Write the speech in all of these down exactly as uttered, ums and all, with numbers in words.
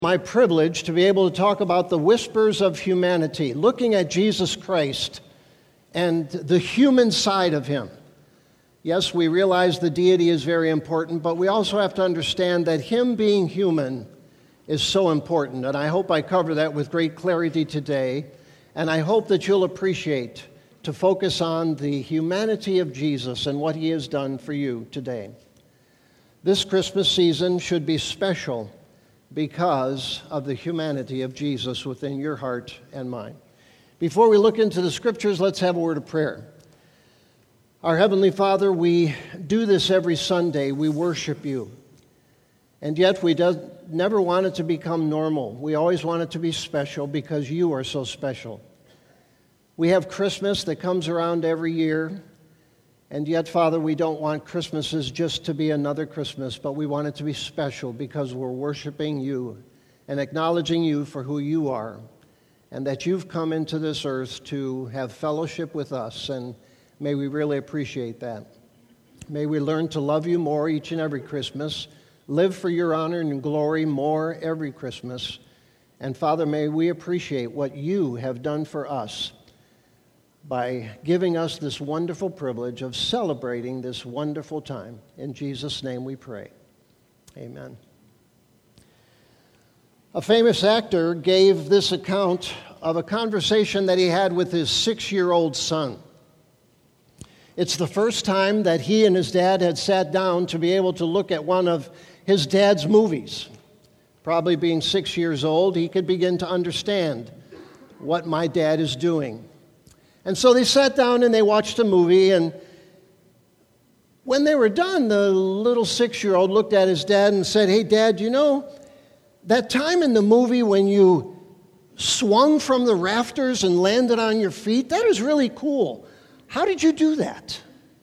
My privilege to be able to talk about the whispers of humanity, looking at Jesus Christ and the human side of him. Yes, we realize the deity is very important, but we also have to understand that him being human is so important. And I hope I cover that with great clarity today. And I hope that you'll appreciate to focus on the humanity of Jesus and what he has done for you today. This Christmas season should be special because of the humanity of Jesus within your heart and mind. Before we look into the scriptures, let's have a word of prayer. Our Heavenly Father, we do this every Sunday. We worship you. And yet we does, never want it to become normal. We always want it to be special because you are so special. We have Christmas that comes around every year. And yet, Father, we don't want Christmases just to be another Christmas, but we want it to be special because we're worshiping you and acknowledging you for who you are, and that you've come into this earth to have fellowship with us, and may we really appreciate that. May we learn to love you more each and every Christmas, live for your honor and glory more every Christmas, and Father, may we appreciate what you have done for us by giving us this wonderful privilege of celebrating this wonderful time. In Jesus' name we pray. Amen. A famous actor gave this account of a conversation that he had with his six-year-old son. It's the first time that he and his dad had sat down to be able to look at one of his dad's movies. Probably being six years old, he could begin to understand what my dad is doing. And so they sat down and they watched a movie, and when they were done, the little six-year-old looked at his dad and said, "Hey, Dad, you know, that time in the movie when you swung from the rafters and landed on your feet, that is really cool. How did you do that?"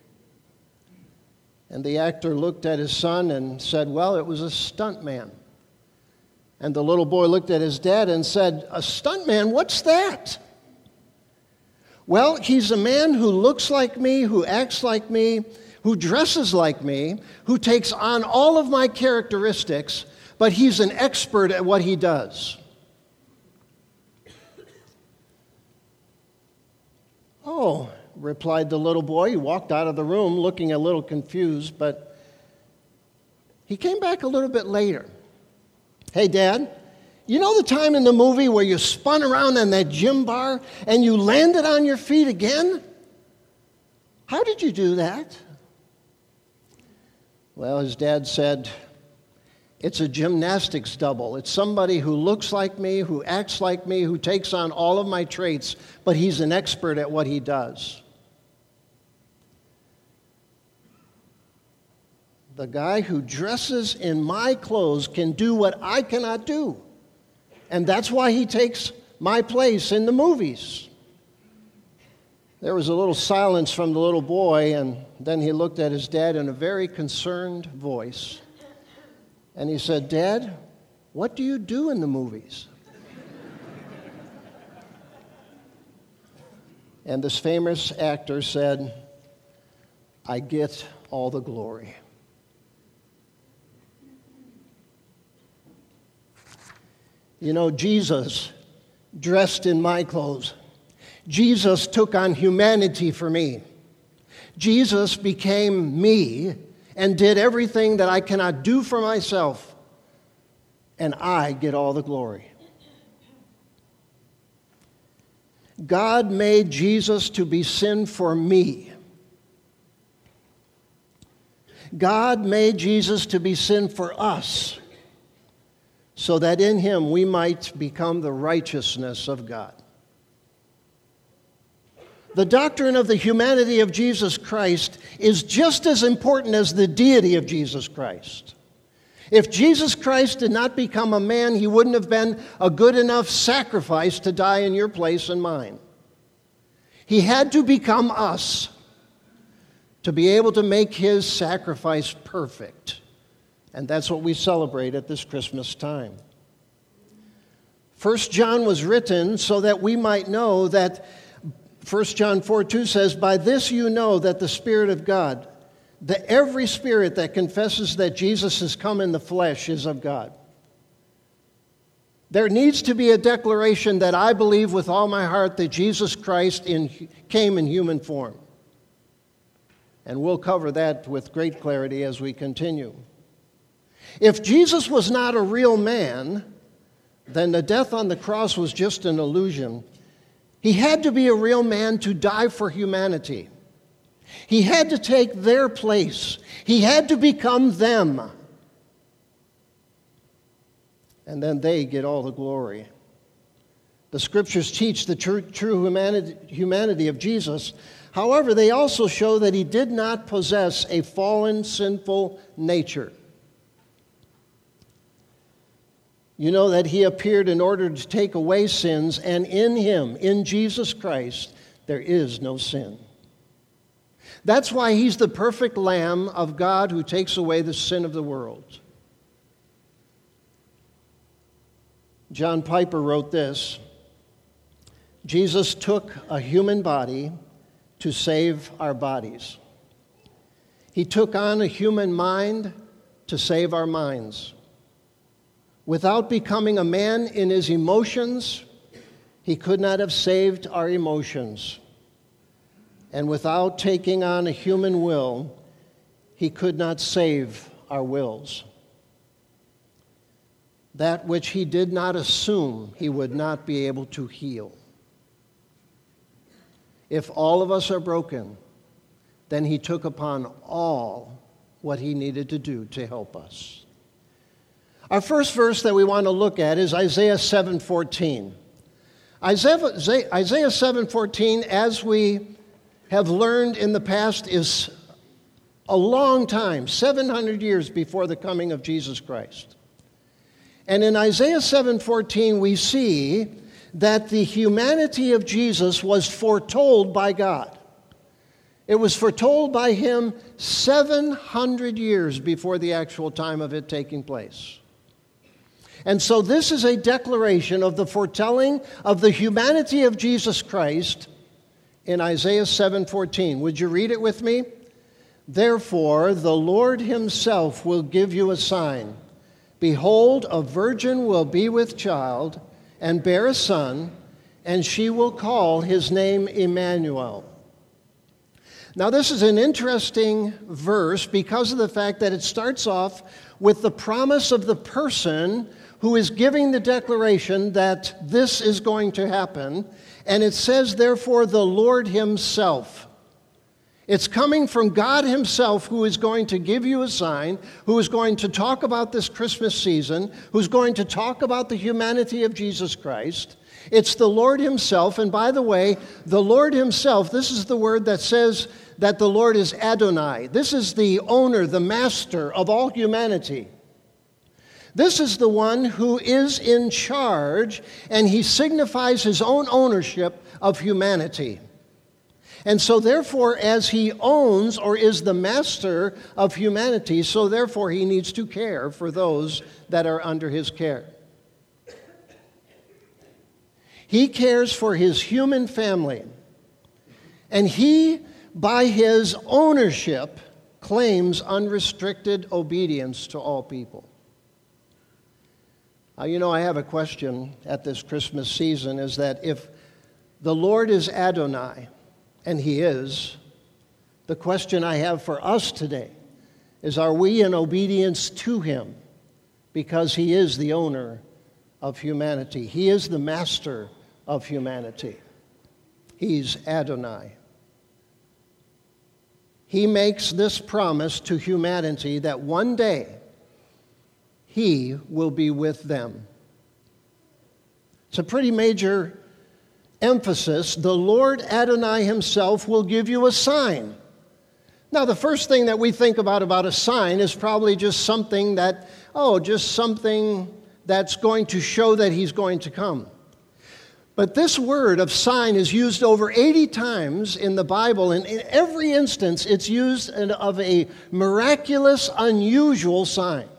And the actor looked at his son and said, "Well, it was a stuntman." And the little boy looked at his dad and said, "A stuntman? What's that?" "Well, he's a man who looks like me, who acts like me, who dresses like me, who takes on all of my characteristics, but he's an expert at what he does." "Oh," replied the little boy. He walked out of the room looking a little confused, but he came back a little bit later. "Hey, Dad, you know the time in the movie where you spun around on that gym bar and you landed on your feet again? How did you do that?" Well, his dad said, "It's a gymnastics double. It's somebody who looks like me, who acts like me, who takes on all of my traits, but he's an expert at what he does." The guy who dresses in my clothes can do what I cannot do. And that's why he takes my place in the movies. There was a little silence from the little boy, and then he looked at his dad in a very concerned voice. And he said, "Dad, what do you do in the movies?" And this famous actor said, "I get all the glory." You know, Jesus dressed in my clothes. Jesus took on humanity for me. Jesus became me and did everything that I cannot do for myself, and I get all the glory. God made Jesus to be sin for me. God made Jesus to be sin for us, so that in him we might become the righteousness of God. The doctrine of the humanity of Jesus Christ is just as important as the deity of Jesus Christ. If Jesus Christ did not become a man, he wouldn't have been a good enough sacrifice to die in your place and mine. He had to become us to be able to make his sacrifice perfect. And that's what we celebrate at this Christmas time. First John was written so that we might know that First John four two says, "By this you know that the Spirit of God, that every spirit that confesses that Jesus has come in the flesh is of God." There needs to be a declaration that I believe with all my heart that Jesus Christ in, came in human form. And we'll cover that with great clarity as we continue. If Jesus was not a real man, then the death on the cross was just an illusion. He had to be a real man to die for humanity. He had to take their place. He had to become them. And then they get all the glory. The scriptures teach the true, true humanity, humanity of Jesus. However, they also show that he did not possess a fallen, sinful nature. You know that he appeared in order to take away sins, and in him, in Jesus Christ, there is no sin. That's why he's the perfect Lamb of God who takes away the sin of the world. John Piper wrote this: Jesus took a human body to save our bodies. He took on a human mind to save our minds. Without becoming a man in his emotions, he could not have saved our emotions. And without taking on a human will, he could not save our wills. That which he did not assume, he would not be able to heal. If all of us are broken, then he took upon all what he needed to do to help us. Our first verse that we want to look at is Isaiah seven fourteen. Isaiah, Isaiah seven fourteen, as we have learned in the past, is a long time, seven hundred years before the coming of Jesus Christ. And in Isaiah seven fourteen, we see that the humanity of Jesus was foretold by God. It was foretold by him seven hundred years before the actual time of it taking place. And so this is a declaration of the foretelling of the humanity of Jesus Christ in Isaiah seven fourteen. Would you read it with me? Therefore, the Lord himself will give you a sign. Behold, a virgin will be with child and bear a son, and she will call his name Emmanuel. Now, this is an interesting verse because of the fact that it starts off with the promise of the person who is giving the declaration that this is going to happen. And it says, therefore, the Lord himself. It's coming from God himself, who is going to give you a sign, who is going to talk about this Christmas season, who's going to talk about the humanity of Jesus Christ. It's the Lord himself. And by the way, the Lord himself, this is the word that says that the Lord is Adonai. This is the owner, the master of all humanity. This is the one who is in charge, and he signifies his own ownership of humanity. And so therefore, as he owns or is the master of humanity, so therefore he needs to care for those that are under his care. He cares for his human family, and he, by his ownership, claims unrestricted obedience to all people. Now, you know, I have a question at this Christmas season, is that if the Lord is Adonai, and he is, the question I have for us today is, are we in obedience to him? Because he is the owner of humanity. He is the master of humanity. He's Adonai. He makes this promise to humanity that one day he will be with them. It's a pretty major emphasis. The Lord Adonai himself will give you a sign. Now, the first thing that we think about about a sign is probably just something that, oh, just something that's going to show that he's going to come. But this word of sign is used over eighty times in the Bible, and in every instance it's used of a miraculous, unusual sign.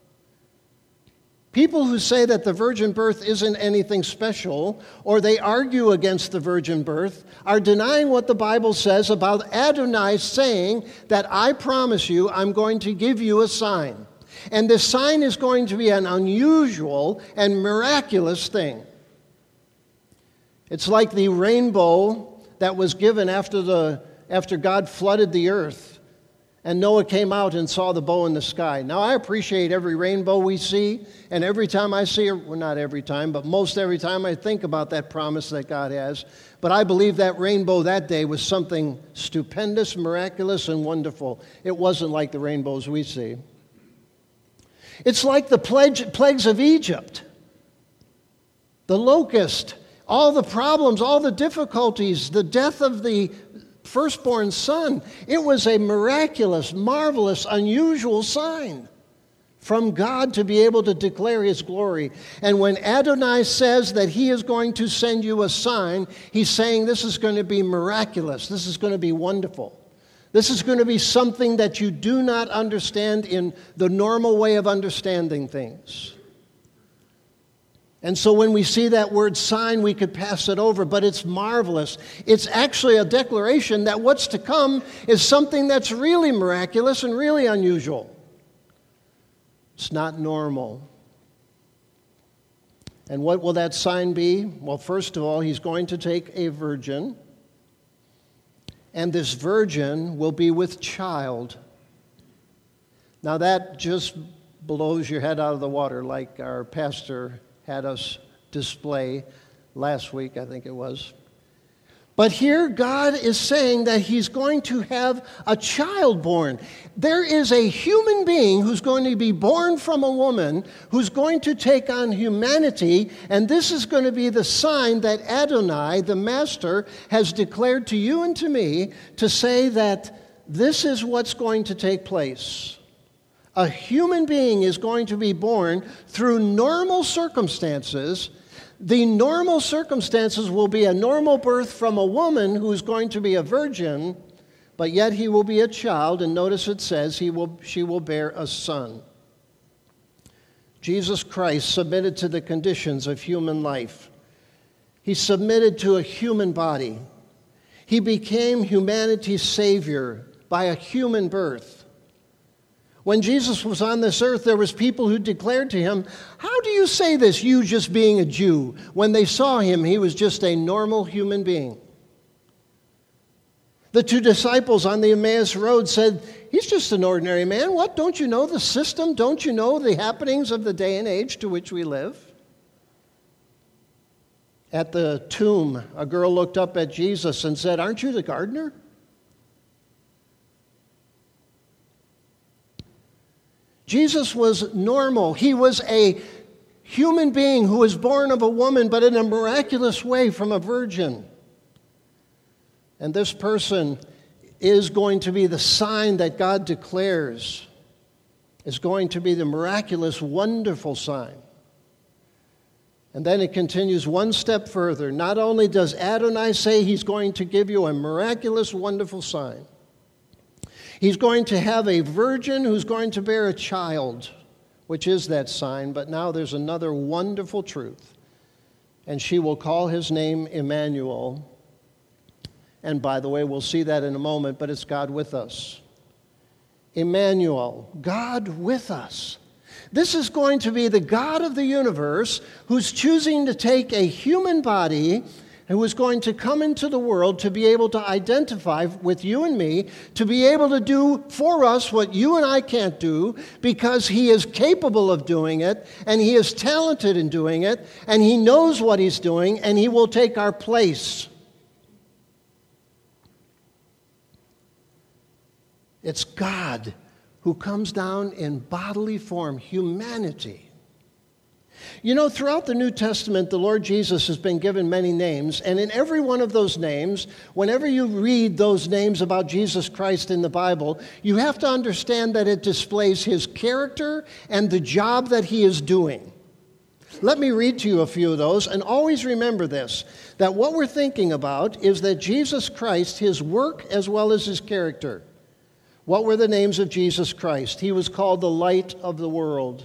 People who say that the virgin birth isn't anything special, or they argue against the virgin birth, are denying what the Bible says about Adonai saying that I promise you I'm going to give you a sign. And this sign is going to be an unusual and miraculous thing. It's like the rainbow that was given after the after God flooded the earth, and Noah came out and saw the bow in the sky. Now, I appreciate every rainbow we see, and every time I see it, well, not every time, but most every time I think about that promise that God has. But I believe that rainbow that day was something stupendous, miraculous, and wonderful. It wasn't like the rainbows we see. It's like the plagues of Egypt, the locust, all the problems, all the difficulties, the death of the firstborn son. It was a miraculous, marvelous, unusual sign from God to be able to declare his glory. And when Adonai says that he is going to send you a sign, he's saying this is going to be miraculous. This is going to be wonderful. This is going to be something that you do not understand in the normal way of understanding things. And so when we see that word sign, we could pass it over, but it's marvelous. It's actually a declaration that what's to come is something that's really miraculous and really unusual. It's not normal. And what will that sign be? Well, first of all, he's going to take a virgin, and this virgin will be with child. Now that just blows your head out of the water, like our pastor had us display last week, I think it was. But here God is saying that he's going to have a child born. There is a human being who's going to be born from a woman who's going to take on humanity, and this is going to be the sign that Adonai, the Master, has declared to you and to me to say that this is what's going to take place. A human being is going to be born through normal circumstances. The normal circumstances will be a normal birth from a woman who's going to be a virgin, but yet he will be a child, and notice it says he will, she will bear a son. Jesus Christ submitted to the conditions of human life. He submitted to a human body. He became humanity's Savior by a human birth. When Jesus was on this earth, there was people who declared to him, "How do you say this, you just being a Jew?" When they saw him, he was just a normal human being. The two disciples on the Emmaus Road said, "He's just an ordinary man. What, don't you know the system? Don't you know the happenings of the day and age to which we live?" At the tomb, a girl looked up at Jesus and said, "Aren't you the gardener?" Jesus was normal. He was a human being who was born of a woman, but in a miraculous way from a virgin. And this person is going to be the sign that God declares, is going to be the miraculous, wonderful sign. And then it continues one step further. Not only does Adonai say he's going to give you a miraculous, wonderful sign, he's going to have a virgin who's going to bear a child, which is that sign. But now there's another wonderful truth. And she will call his name Emmanuel. And by the way, we'll see that in a moment, but it's God with us. Emmanuel, God with us. This is going to be the God of the universe who's choosing to take a human body, who is going to come into the world to be able to identify with you and me, to be able to do for us what you and I can't do, because he is capable of doing it, and he is talented in doing it, and he knows what he's doing, and he will take our place. It's God who comes down in bodily form, humanity. You know, throughout the New Testament, the Lord Jesus has been given many names, and in every one of those names, whenever you read those names about Jesus Christ in the Bible, you have to understand that it displays his character and the job that he is doing. Let me read to you a few of those, and always remember this, that what we're thinking about is that Jesus Christ, his work as well as his character. What were the names of Jesus Christ? He was called the light of the world.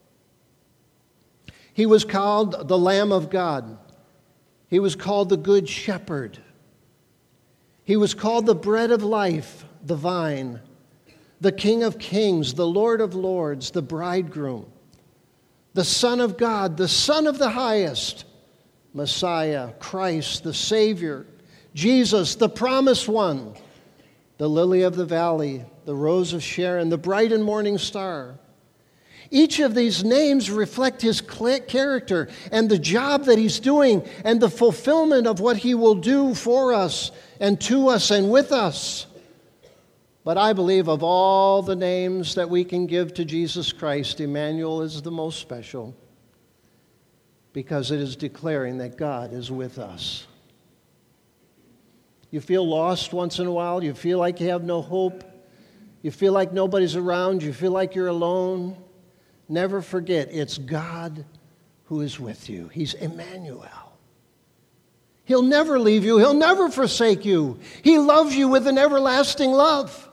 He was called the Lamb of God. He was called the Good Shepherd. He was called the bread of life, the vine, the King of Kings, the Lord of Lords, the bridegroom, the Son of God, the Son of the Highest, Messiah, Christ, the Savior, Jesus, the Promised One, the Lily of the Valley, the Rose of Sharon, the bright and morning star. Each of these names reflect his character and the job that he's doing and the fulfillment of what he will do for us and to us and with us. But I believe of all the names that we can give to Jesus Christ, Emmanuel is the most special because it is declaring that God is with us. You feel lost once in a while? You feel like you have no hope? You feel like nobody's around? You feel like you're alone? Never forget, it's God who is with you. He's Emmanuel. He'll never leave you. He'll never forsake you. He loves you with an everlasting love.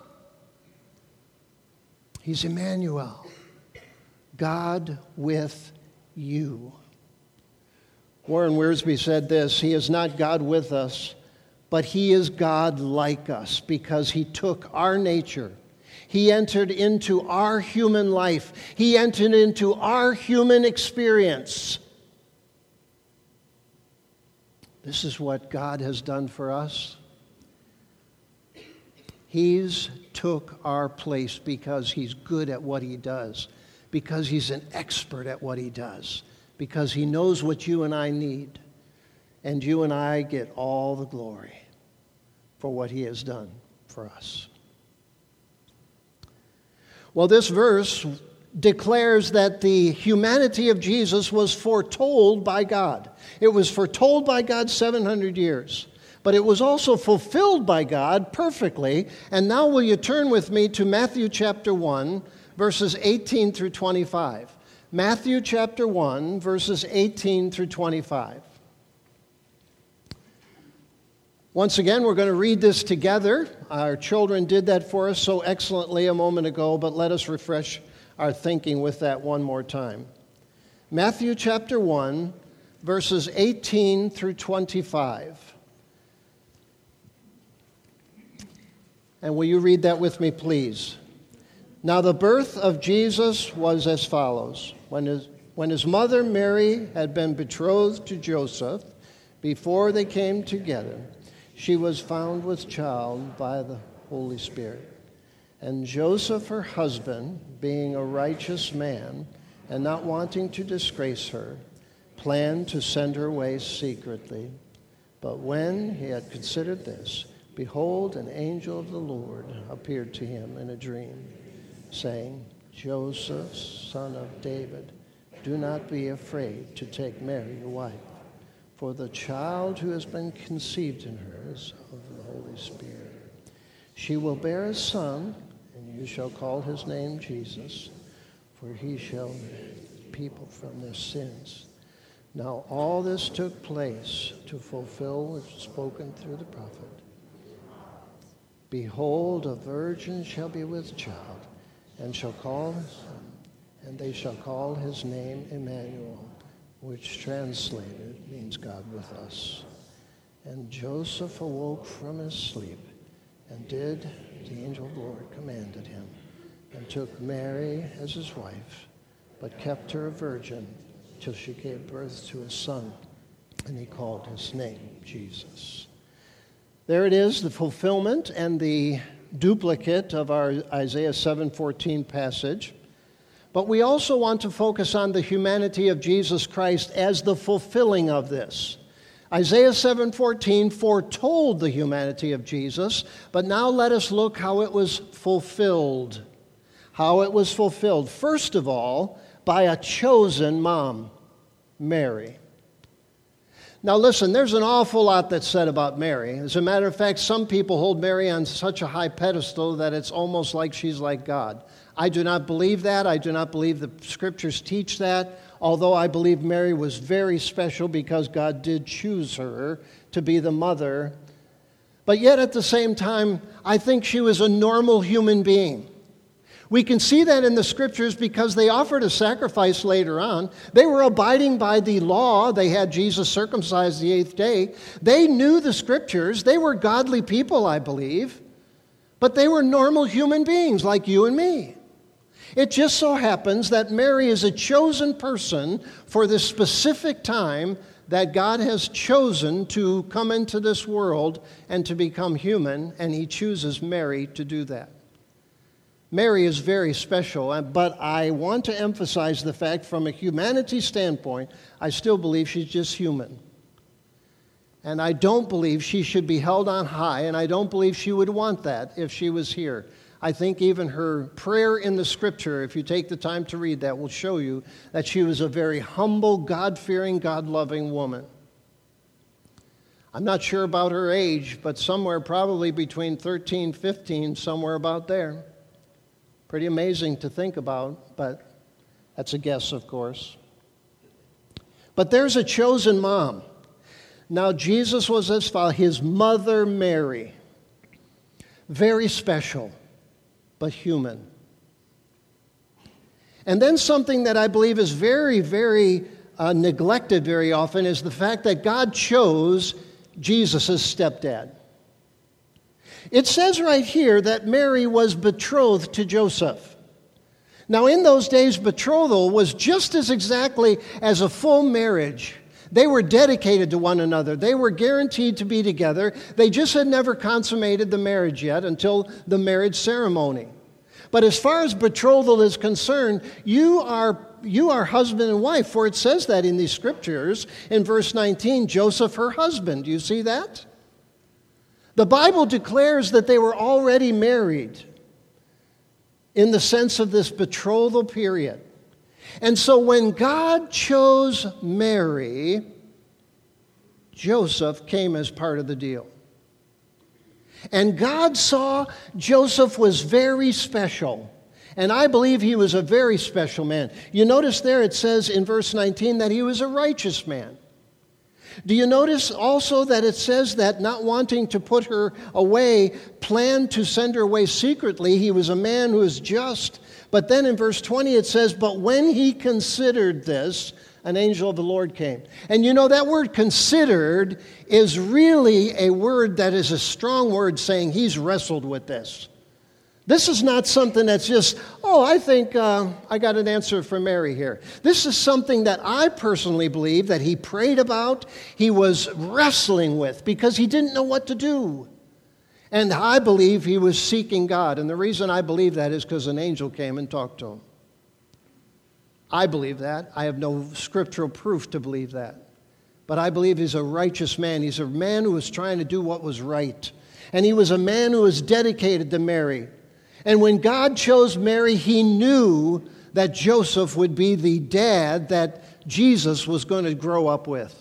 He's Emmanuel, God with you. Warren Wiersbe said this, He is not God with us, but He is God like us because He took our nature. He entered into our human life. He entered into our human experience. This is what God has done for us. He's took our place because He's good at what He does, because He's an expert at what He does, because He knows what you and I need, and you and I get all the glory for what He has done for us. Well, this verse declares that the humanity of Jesus was foretold by God. It was foretold by God seven hundred years, but it was also fulfilled by God perfectly. And now will you turn with me to Matthew chapter one, verses eighteen through twenty-five. Matthew chapter one, verses eighteen through twenty-five. Once again, we're going to read this together. Our children did that for us so excellently a moment ago, but let us refresh our thinking with that one more time. Matthew chapter one, verses eighteen through twenty-five. And will you read that with me, please? Now the birth of Jesus was as follows. When his, when his mother Mary had been betrothed to Joseph, before they came together, she was found with child by the Holy Spirit. And Joseph, her husband, being a righteous man and not wanting to disgrace her, planned to send her away secretly. But when he had considered this, behold, an angel of the Lord appeared to him in a dream, saying, Joseph, son of David, do not be afraid to take Mary, your wife, for the child who has been conceived in her is of the Holy Spirit. She will bear a son, and you shall call his name Jesus, for he shall save people from their sins. Now all this took place to fulfill what was spoken through the prophet. Behold, a virgin shall be with child, and shall call his son, and they shall call his name Emmanuel, which translated means God with us. And Joseph awoke from his sleep, and did the angel of the Lord commanded him, and took Mary as his wife, but kept her a virgin till she gave birth to a son, and he called his name Jesus. There it is, the fulfillment and the duplicate of our Isaiah seven fourteen passage. But we also want to focus on the humanity of Jesus Christ as the fulfilling of this. Isaiah seven fourteen foretold the humanity of Jesus, but now let us look how it was fulfilled. How it was fulfilled. First of all, by a chosen mom, Mary. Now listen, there's an awful lot that's said about Mary. As a matter of fact, some people hold Mary on such a high pedestal that it's almost like she's like God. I do not believe that. I do not believe the scriptures teach that, although I believe Mary was very special because God did choose her to be the mother. But yet at the same time, I think she was a normal human being. We can see that in the scriptures because they offered a sacrifice later on. They were abiding by the law. They had Jesus circumcised the eighth day. They knew the scriptures. They were godly people, I believe. But they were normal human beings like you and me. It just so happens that Mary is a chosen person for this specific time that God has chosen to come into this world and to become human, and he chooses Mary to do that. Mary is very special, but I want to emphasize the fact from a humanity standpoint, I still believe she's just human. And I don't believe she should be held on high, and I don't believe she would want that if she was here. I think even her prayer in the Scripture, if you take the time to read that, will show you that she was a very humble, God-fearing, God-loving woman. I'm not sure about her age, but somewhere probably between thirteen, fifteen, somewhere about there. Pretty amazing to think about, but that's a guess, of course. But there's a chosen mom. Now, Jesus was his father, his mother Mary. Very special, but human. And then something that I believe is very, very uh, neglected very often is the fact that God chose Jesus' stepdad. It says right here that Mary was betrothed to Joseph. Now, in those days, betrothal was just as exactly as a full marriage. They were dedicated to one another. They were guaranteed to be together. They just had never consummated the marriage yet until the marriage ceremony. But as far as betrothal is concerned, you are you are husband and wife, for it says that in these scriptures. In verse nineteen, Joseph, her husband. Do you see that? The Bible declares that they were already married in the sense of this betrothal period. And so when God chose Mary, Joseph came as part of the deal. And God saw Joseph was very special. And I believe he was a very special man. You notice there it says in verse nineteen that he was a righteous man. Do you notice also that it says that not wanting to put her away, planned to send her away secretly? He was a man who was just. But then in verse twenty it says, but when he considered this, an angel of the Lord came. And you know that word considered is really a word that is a strong word saying he's wrestled with this. This is not something that's just, oh, I think uh, I got an answer for Mary here. This is something that I personally believe that he prayed about, he was wrestling with because he didn't know what to do. And I believe he was seeking God. And the reason I believe that is because an angel came and talked to him. I believe that. I have no scriptural proof to believe that. But I believe he's a righteous man. He's a man who was trying to do what was right. And he was a man who was dedicated to Mary. And when God chose Mary, he knew that Joseph would be the dad that Jesus was going to grow up with.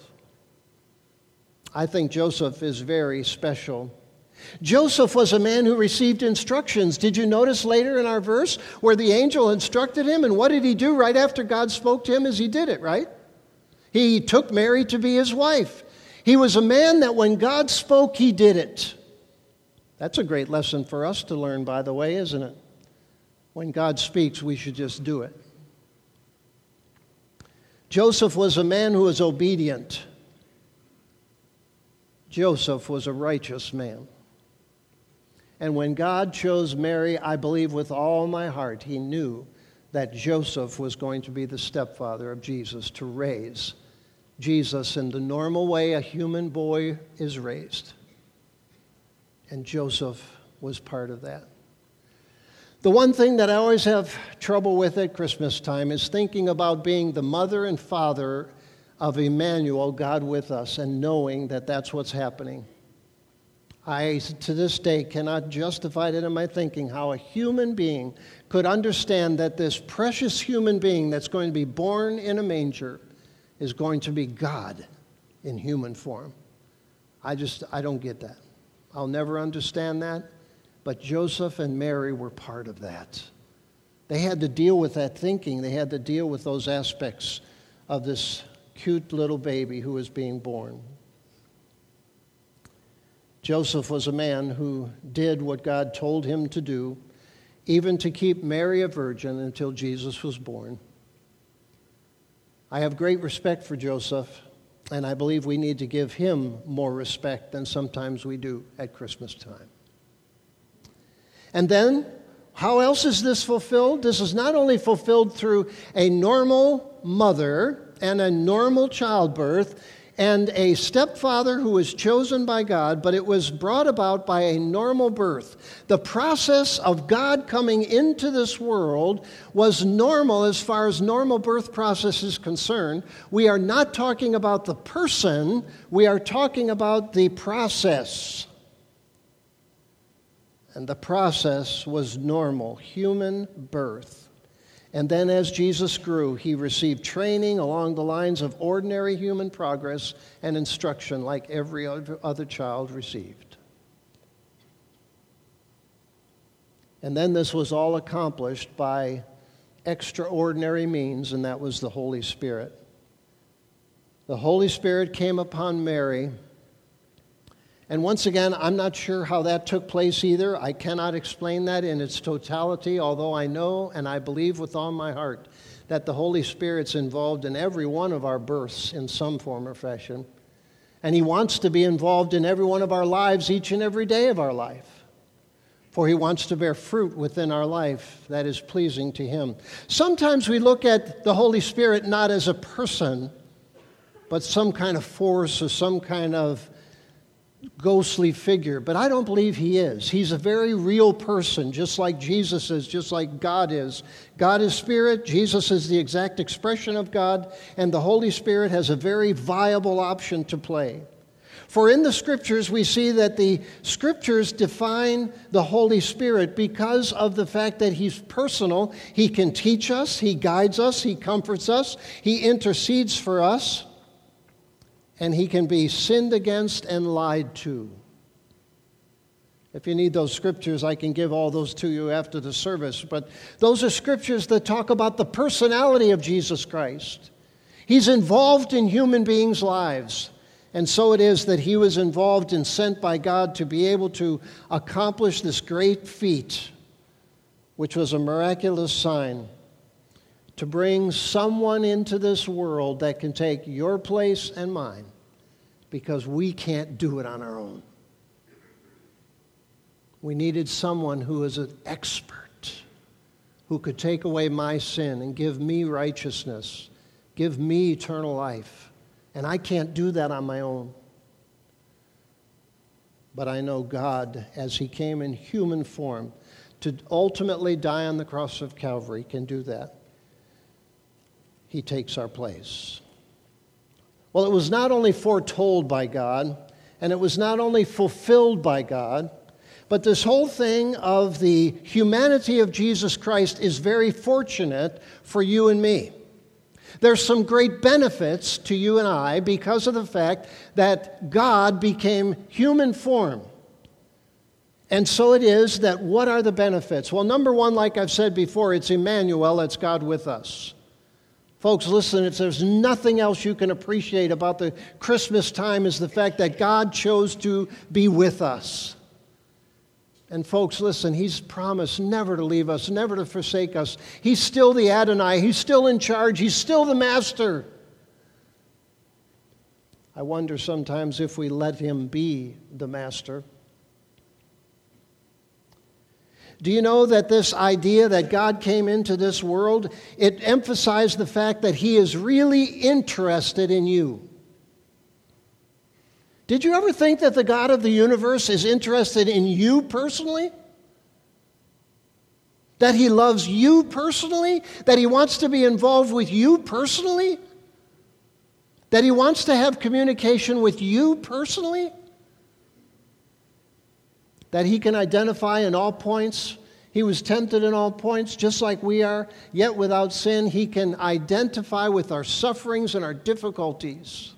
I think Joseph is very special. Joseph was a man who received instructions. Did you notice later in our verse where the angel instructed him? And what did he do right after God spoke to him as he did it, right? He took Mary to be his wife. He was a man that when God spoke, he did it. That's a great lesson for us to learn, by the way, isn't it? When God speaks, we should just do it. Joseph was a man who was obedient. Joseph was a righteous man. And when God chose Mary, I believe with all my heart, he knew that Joseph was going to be the stepfather of Jesus, to raise Jesus in the normal way a human boy is raised. And Joseph was part of that. The one thing that I always have trouble with at Christmas time is thinking about being the mother and father of Emmanuel, God with us, and knowing that that's what's happening. I, to this day, cannot justify it in my thinking how a human being could understand that this precious human being that's going to be born in a manger is going to be God in human form. I just, I don't get that. I'll never understand that, but Joseph and Mary were part of that. They had to deal with that thinking. They had to deal with those aspects of this cute little baby who was being born. Joseph was a man who did what God told him to do, even to keep Mary a virgin until Jesus was born. I have great respect for Joseph. And I believe we need to give him more respect than sometimes we do at Christmas time. And then, how else is this fulfilled? This is not only fulfilled through a normal mother and a normal childbirth and a stepfather who was chosen by God, but it was brought about by a normal birth. The process of God coming into this world was normal as far as normal birth process is concerned. We are not talking about the person, we are talking about the process. And the process was normal, human birth. And then as Jesus grew, he received training along the lines of ordinary human progress and instruction like every other child received. And then this was all accomplished by extraordinary means, and that was the Holy Spirit. The Holy Spirit came upon Mary. And once again, I'm not sure how that took place either. I cannot explain that in its totality, although I know and I believe with all my heart that the Holy Spirit's involved in every one of our births in some form or fashion. And he wants to be involved in every one of our lives each and every day of our life. For he wants to bear fruit within our life that is pleasing to him. Sometimes we look at the Holy Spirit not as a person, but some kind of force or some kind of ghostly figure, but I don't believe he is. He's a very real person, just like Jesus is, just like God is. God is spirit, Jesus is the exact expression of God, and the Holy Spirit has a very viable option to play. For in the Scriptures, we see that the Scriptures define the Holy Spirit because of the fact that he's personal. He can teach us, he guides us, he comforts us, he intercedes for us, and he can be sinned against and lied to. If you need those scriptures, I can give all those to you after the service. But those are scriptures that talk about the personality of Jesus Christ. He's involved in human beings' lives. And so it is that he was involved and sent by God to be able to accomplish this great feat, which was a miraculous sign, to bring someone into this world that can take your place and mine, because we can't do it on our own. We needed someone who is an expert, who could take away my sin and give me righteousness, give me eternal life. And I can't do that on my own. But I know God, as he came in human form to ultimately die on the cross of Calvary, can do that. He takes our place. Well, it was not only foretold by God, and it was not only fulfilled by God, but this whole thing of the humanity of Jesus Christ is very fortunate for you and me. There's some great benefits to you and I because of the fact that God became human form. And so it is that what are the benefits? Well, number one, like I've said before, it's Emmanuel, it's God with us. Folks, listen, if there's nothing else you can appreciate about the Christmas time is the fact that God chose to be with us. And folks, listen, he's promised never to leave us, never to forsake us. He's still the Adonai. He's still in charge. He's still the master. I wonder sometimes if we let him be the master. Do you know that this idea that God came into this world, it emphasized the fact that he is really interested in you? Did you ever think that the God of the universe is interested in you personally? That he loves you personally? That he wants to be involved with you personally? That he wants to have communication with you personally? That he can identify in all points. He was tempted in all points, just like we are, yet without sin. He can identify with our sufferings and our difficulties.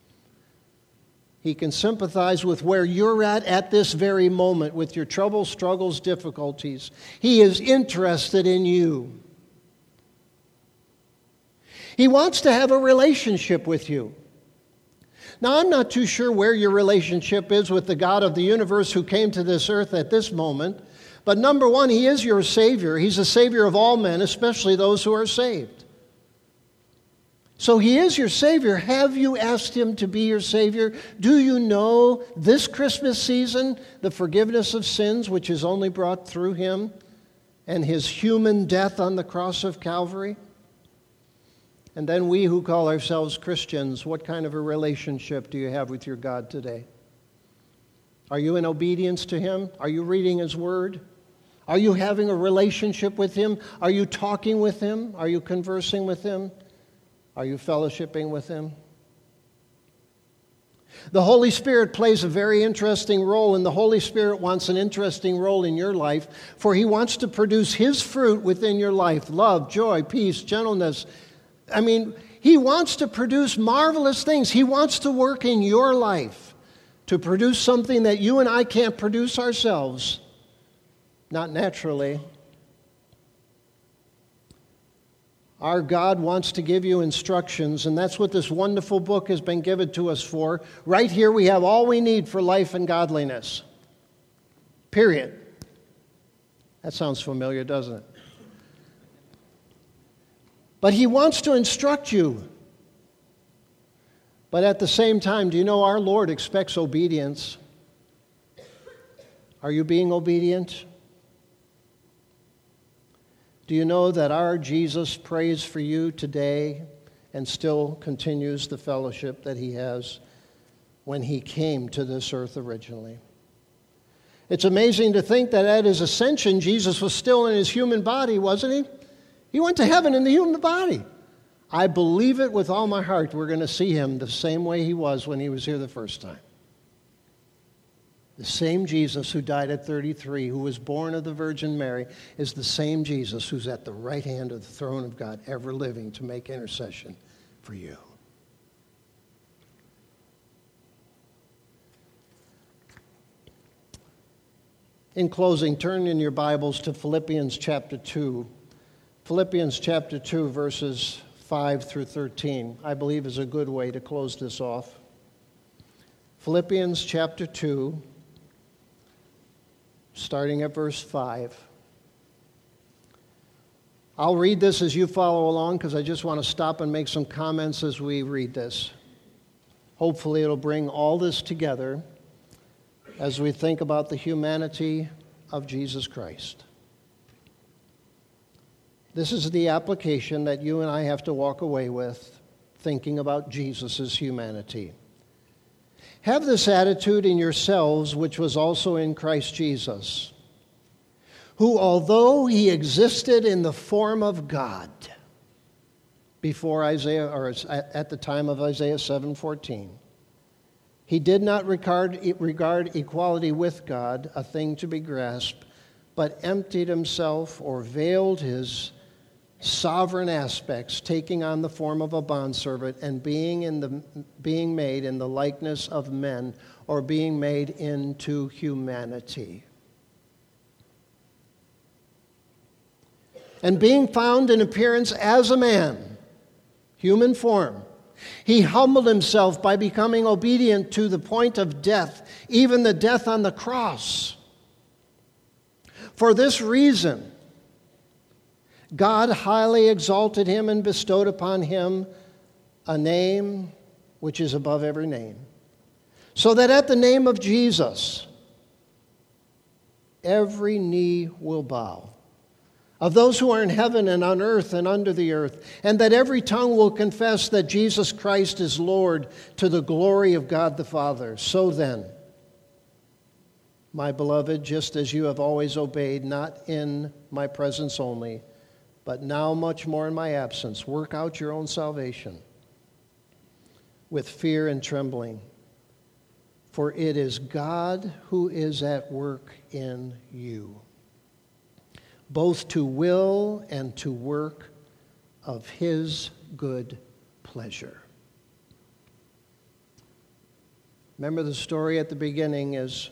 He can sympathize with where you're at at this very moment, with your troubles, struggles, difficulties. He is interested in you. He wants to have a relationship with you. Now, I'm not too sure where your relationship is with the God of the universe who came to this earth at this moment. But number one, he is your Savior. He's the Savior of all men, especially those who are saved. So he is your Savior. Have you asked him to be your Savior? Do you know this Christmas season the forgiveness of sins which is only brought through him and his human death on the cross of Calvary? And then we who call ourselves Christians, what kind of a relationship do you have with your God today? Are you in obedience to him? Are you reading his word? Are you having a relationship with him? Are you talking with him? Are you conversing with him? Are you fellowshipping with him? The Holy Spirit plays a very interesting role, and the Holy Spirit wants an interesting role in your life, for he wants to produce his fruit within your life: love, joy, peace, gentleness. I mean, he wants to produce marvelous things. He wants to work in your life to produce something that you and I can't produce ourselves, not naturally. Our God wants to give you instructions, and that's what this wonderful book has been given to us for. Right here we have all we need for life and godliness. Period. That sounds familiar, doesn't it? But he wants to instruct you. But at the same time, do you know our Lord expects obedience? Are you being obedient? Do you know that our Jesus prays for you today and still continues the fellowship that he has when he came to this earth originally? It's amazing to think that at his ascension, Jesus was still in his human body, wasn't he? He went to heaven in the human body. I believe it with all my heart. We're going to see him the same way he was when he was here the first time. The same Jesus who died at thirty-three, who was born of the Virgin Mary, is the same Jesus who's at the right hand of the throne of God, ever living to make intercession for you. In closing, turn in your Bibles to Philippians chapter two. Philippians chapter two, verses five through thirteen, I believe is a good way to close this off. Philippians chapter two, starting at verse five. I'll read this as you follow along because I just want to stop and make some comments as we read this. Hopefully it'll bring all this together as we think about the humanity of Jesus Christ. This is the application that you and I have to walk away with, thinking about Jesus' humanity. Have this attitude in yourselves, which was also in Christ Jesus, who, although he existed in the form of God, before Isaiah, or at the time of Isaiah seven fourteen, he did not regard, regard equality with God a thing to be grasped, but emptied himself or veiled his sovereign aspects, taking on the form of a bondservant and being in the being made in the likeness of men, or being made into humanity. And being found in appearance as a man, human form, he humbled himself by becoming obedient to the point of death, even the death on the cross. For this reason, God highly exalted him and bestowed upon him a name which is above every name, so that at the name of Jesus, every knee will bow, of those who are in heaven and on earth and under the earth, and that every tongue will confess that Jesus Christ is Lord, to the glory of God the Father. So then, my beloved, just as you have always obeyed, not in my presence only, but now much more in my absence, work out your own salvation with fear and trembling. For it is God who is at work in you, both to will and to work of his good pleasure. Remember, the story at the beginning is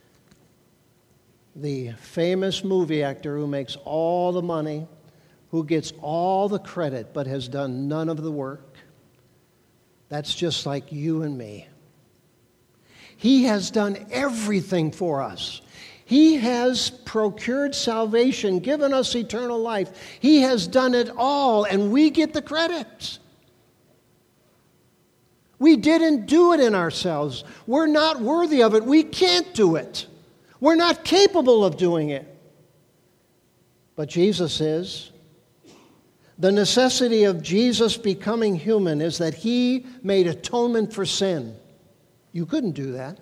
the famous movie actor who makes all the money, who gets all the credit but has done none of the work. That's just like you and me. He has done everything for us. He has procured salvation, given us eternal life. He has done it all, and we get the credit. We didn't do it in ourselves. We're not worthy of it. We can't do it. We're not capable of doing it. But Jesus is. The necessity of Jesus becoming human is that he made atonement for sin. You couldn't do that.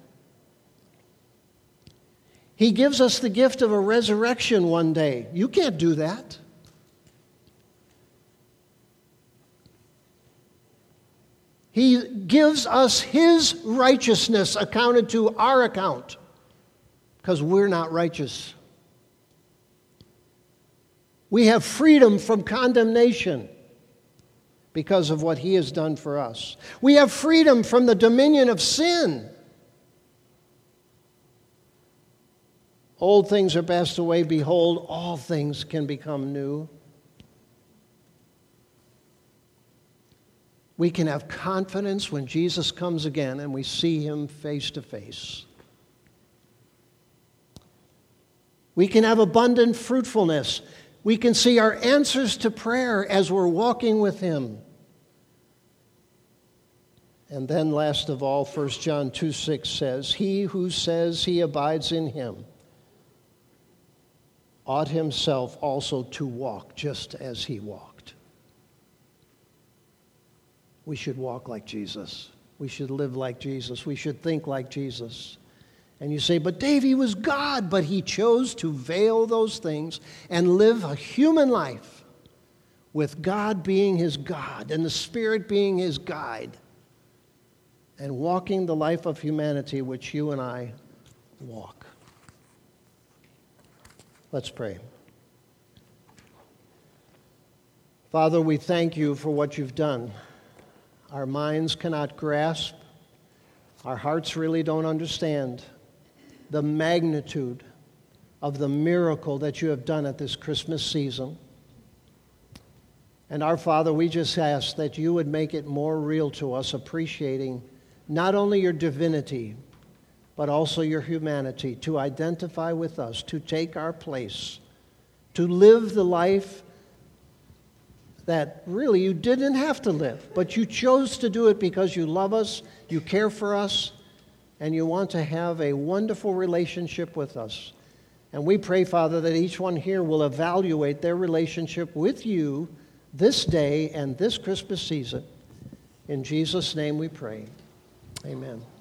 He gives us the gift of a resurrection one day. You can't do that. He gives us his righteousness accounted to our account because we're not righteous. We have freedom from condemnation because of what he has done for us. We have freedom from the dominion of sin. Old things are passed away. Behold, all things can become new. We can have confidence when Jesus comes again and we see him face to face. We can have abundant fruitfulness. We can see our answers to prayer as we're walking with him. And then last of all, First John two six says, he who says he abides in him ought himself also to walk just as he walked. We should walk like Jesus. We should live like Jesus. We should think like Jesus. And you say, but Dave, he was God, but he chose to veil those things and live a human life with God being his God and the Spirit being his guide and walking the life of humanity which you and I walk. Let's pray. Father, we thank you for what you've done. Our minds cannot grasp, our hearts really don't understand the magnitude of the miracle that you have done at this Christmas season. And our Father, we just ask that you would make it more real to us, appreciating not only your divinity, but also your humanity, to identify with us, to take our place, to live the life that really you didn't have to live, but you chose to do it because you love us, you care for us, and you want to have a wonderful relationship with us. And we pray, Father, that each one here will evaluate their relationship with you this day and this Christmas season. In Jesus' name we pray. Amen.